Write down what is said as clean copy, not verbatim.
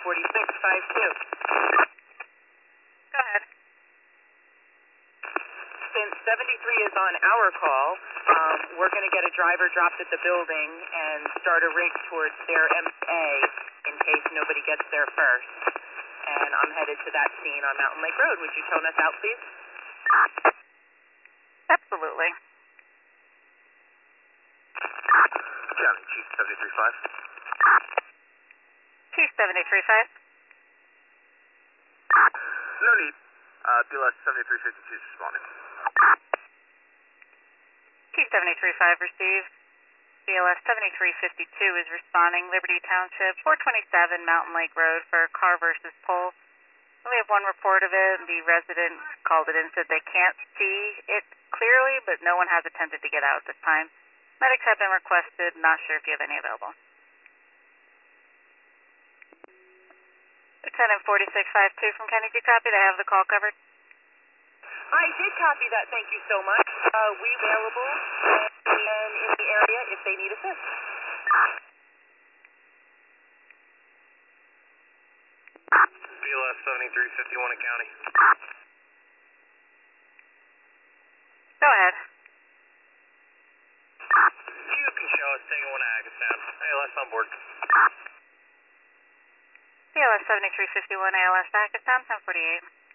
4652. Go ahead. Since 73 is on our call, we're going to get a driver dropped at the building and start a rig towards their MA in case nobody gets there first. And I'm headed to that scene on Mountain Lake Road. Would you tone us out, please? Absolutely. County Chief 73.5. Chief 73.5. No need. BLS 7352 is responding. Chief 73.5 received. BLS 7352 is responding. Liberty Township, 427 Mountain Lake Road for car versus pole. We have one report of it. The resident called it in, said they can't see it clearly, but no one has attempted to get out at this time. Medics have been requested. Not sure if you have any available. Lieutenant 4652 from Kennedy, copy. They have the call covered. I did copy that. Thank you so much. We available and in the area if they need assist. BLS 7351 in County. Go ahead. You can show us taking one to Agastown. ALS on board. BLS 7351 ALS Pakistan 1048.